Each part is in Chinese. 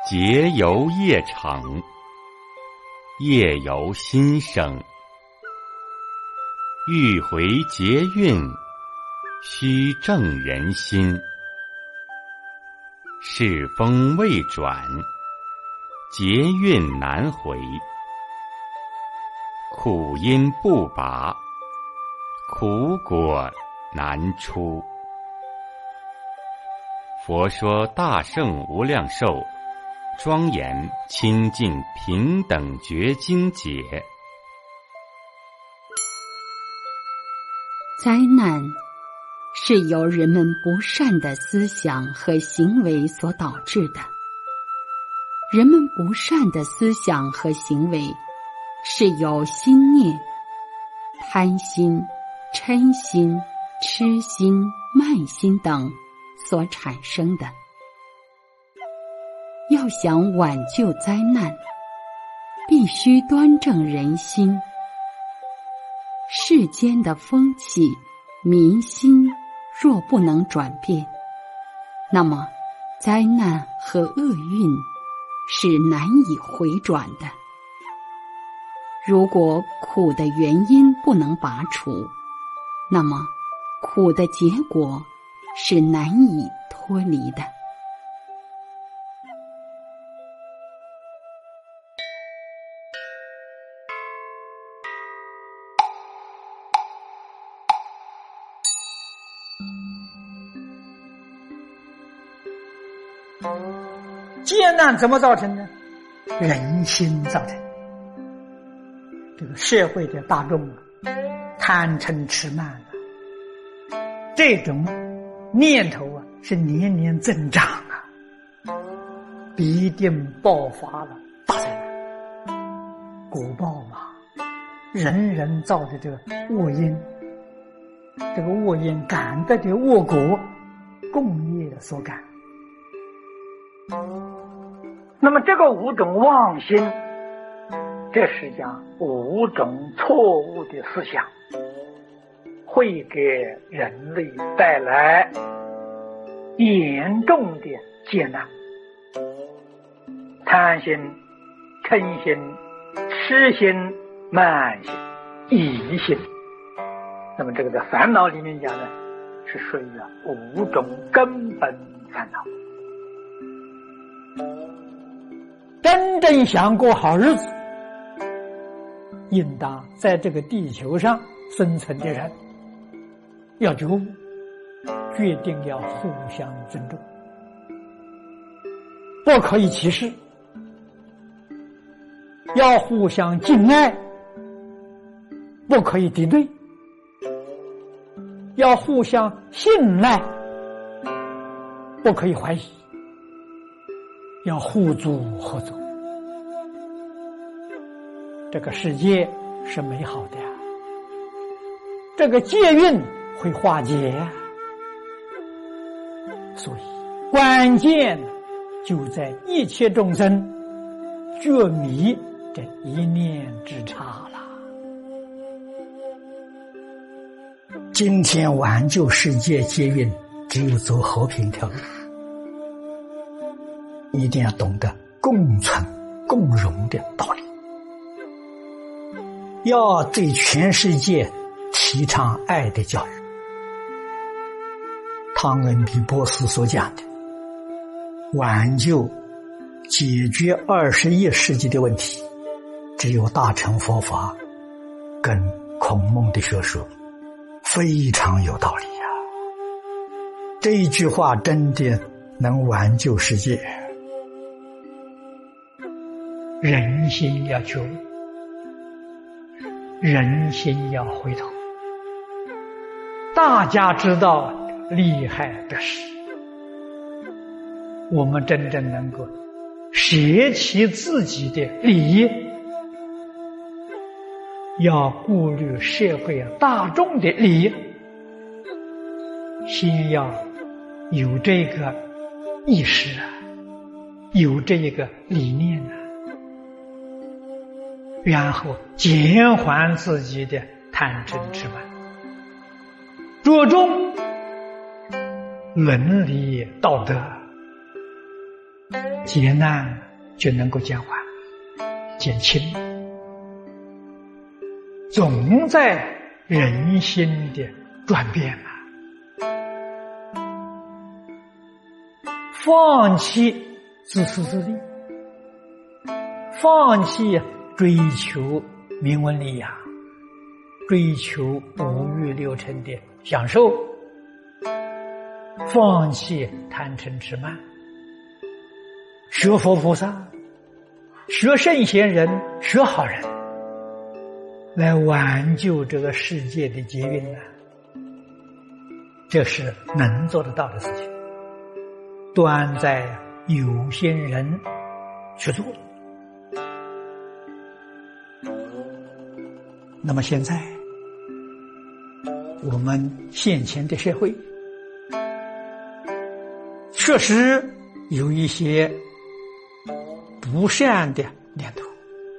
节由业成，业由心生。欲回节运，须正人心。世风未转，节运难回。苦因不拔，苦果难出。佛说大圣无量寿，庄严清净平等觉经解。 灾难是由人们不善的思想和行为所导致的。人们不善的思想和行为是由心念、贪心、嗔心、痴心、慢心等所产生的。要想挽救灾难，必须端正人心。世间的风气、民心若不能转变，那么灾难和厄运是难以回转的。如果苦的原因不能拔除，那么苦的结果是难以脱离的。 劫难怎么造成的？人心造成。这个社会的大众贪嗔痴慢这种念头是年年增长必定爆发了大灾难。果报嘛，人人造的这个恶因，这个恶因感得的恶果，共业所感。那么这个五种妄心，这是讲五种错误的思想，会给人类带来严重的劫难。贪心、嗔心、痴心、慢心、疑心，那么这个在烦恼里面讲呢，是属于五种根本烦恼。真正想过好日子，应当在这个地球上生存的人要觉悟，决定要互相尊重，不可以歧视，要互相敬爱，不可以敌对，要互相信赖，不可以怀疑，要互助合作。这个世界是美好的这个劫运会化解所以关键就在一切众生觉迷这一念之差了。今天挽救世界劫运，只有走和平条路，一定要懂得共存共荣的道理，要对全世界提倡爱的教育。汤恩比波斯所讲的挽救解决21世纪的问题，只有大乘佛法跟孔孟的学说，非常有道理这一句话真的能挽救世界。人心要觉悟，人心要回头。大家知道利害得失，我们真正能够舍弃自己的利益，要顾虑社会大众的利益，先要有这个意识有这个理念然后减缓自己的贪嗔痴慢，着重伦理道德， 劫难就能够减缓、减轻，总在人心的转变啊！放弃自私自利，放弃追求名闻利养，追求五欲六尘的享受，放弃贪嗔痴慢，学佛菩萨，学圣贤人，学好人，来挽救这个世界的劫运啊！这是能做得到的事情，端在有心人去做。那么现在我们现前的社会确实有一些不善的念头，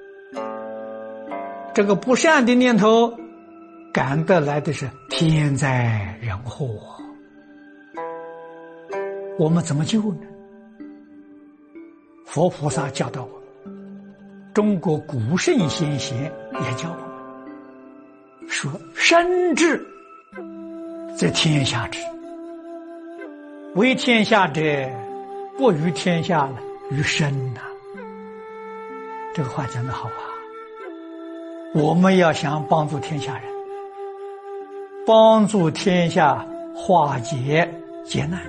这个不善的念头赶得来的是天灾人祸，我们怎么救呢？佛菩萨教导我们，中国古圣先贤也教我们说，生之则天下之，为天下者，不与天下于身呐。这个话讲得好啊！我们要想帮助天下人，帮助天下化解劫难，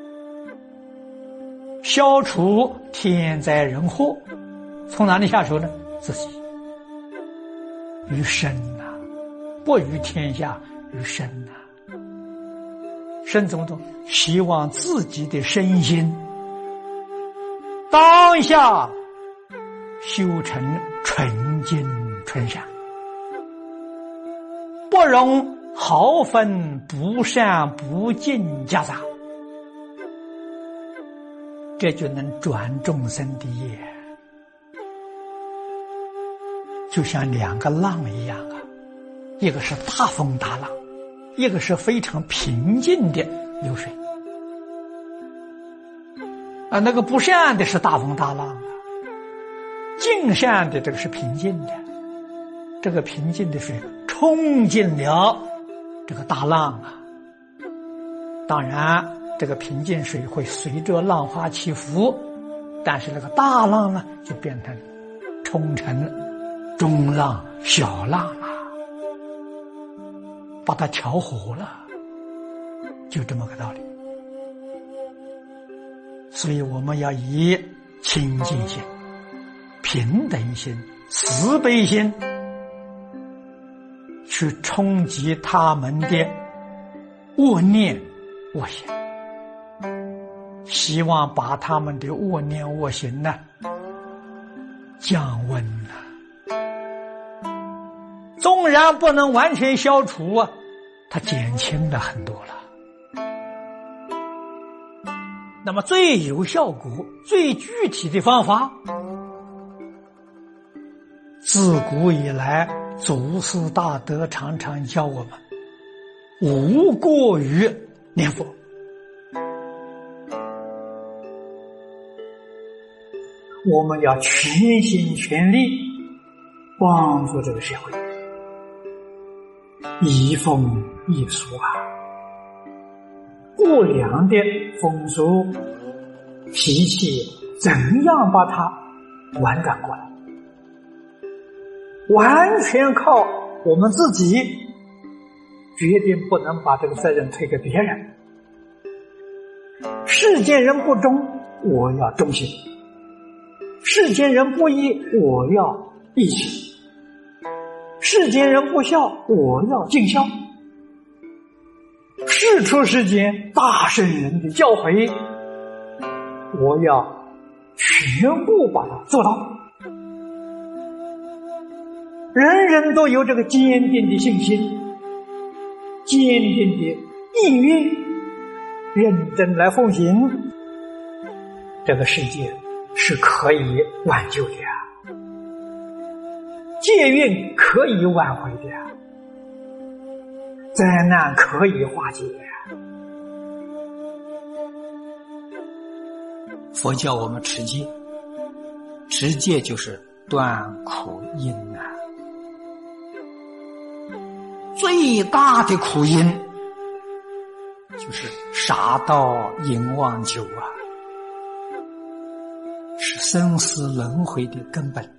消除天灾人祸，从哪里下手呢？自己于身呐，不与天下于身呐。身怎么动？希望自己的身心当下修成纯净纯善，不容毫分不善不净夹杂，这就能转众生的业。就像两个浪一样啊，一个是大风大浪，一个是非常平静的流水啊。那个不善的是大风大浪啊，净善的这个是平静的，这个平静的水冲进了这个大浪啊。当然这个平静水会随着浪花起伏，但是那个大浪呢就变成冲成中浪小浪啊，把它调和了，就这么个道理。所以我们要以清净心、平等心、慈悲心去冲击他们的恶念恶行，希望把他们的恶念恶行呢降温了。纵然不能完全消除啊，它减轻了很多了。那么最有效果、最具体的方法，自古以来祖师大德常常教我们，无过于念佛。我们要全心全力帮助这个社会，移风易俗啊，不良的风俗脾气怎样把它婉转过来，完全靠我们自己，决定不能把这个责任推给别人。世间人不忠，我要忠心；世间人不义，我要义气；世间人不孝，我要尽孝。世出世间大圣人的教诲，我要全部把它做到。人人都有这个坚定的信心，坚定的意愿，认真来奉行，这个世界是可以挽救的呀，劫运可以挽回的呀，灾难可以化解呀。 佛教我们持戒，持戒就是断苦因啊。最大的苦因就是杀盗淫妄酒啊，是生死轮回的根本。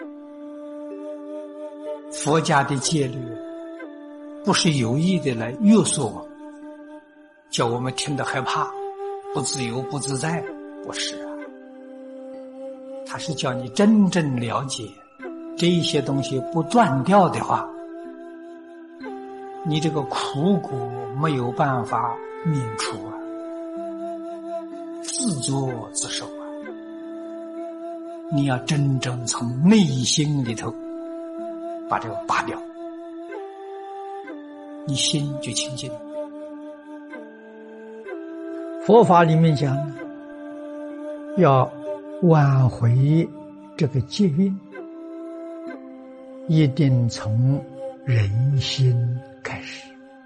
佛家的戒律不是有意的来约束我们，叫我们听得害怕，不自由不自在，不是啊。它是叫你真正了解这一些东西不断掉的话，你这个苦果没有办法免除啊，自作自受啊。你要真正从内心里头把这个拔掉，你心就清净。佛法里面讲，要挽回这个劫运，一定从人心开始。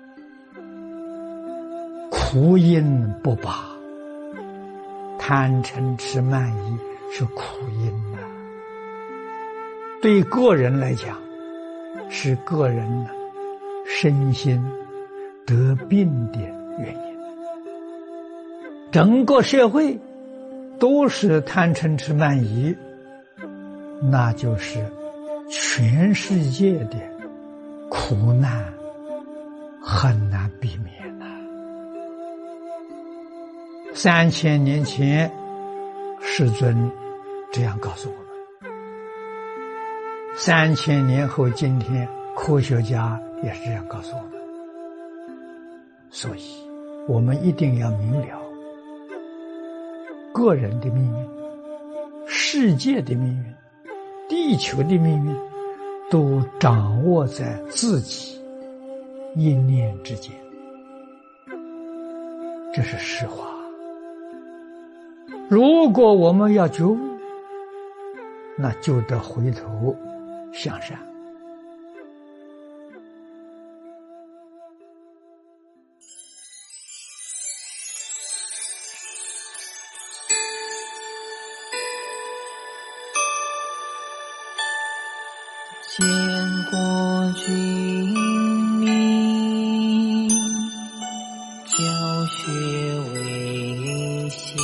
苦因不拔，贪嗔痴慢疑是苦因啊。对个人来讲，是个人身心得病的原因。整个社会都是贪嗔痴慢疑，那就是全世界的苦难很难避免了。3000年前世尊这样告诉我们，3000年后今天科学家也是这样告诉我们。所以我们一定要明了，个人的命运、世界的命运、地球的命运都掌握在自己一念之间，这是实话。如果我们要觉悟，那就得回头向善。 见过君明，教学为先，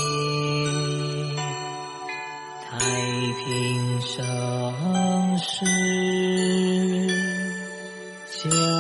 太平盛世，教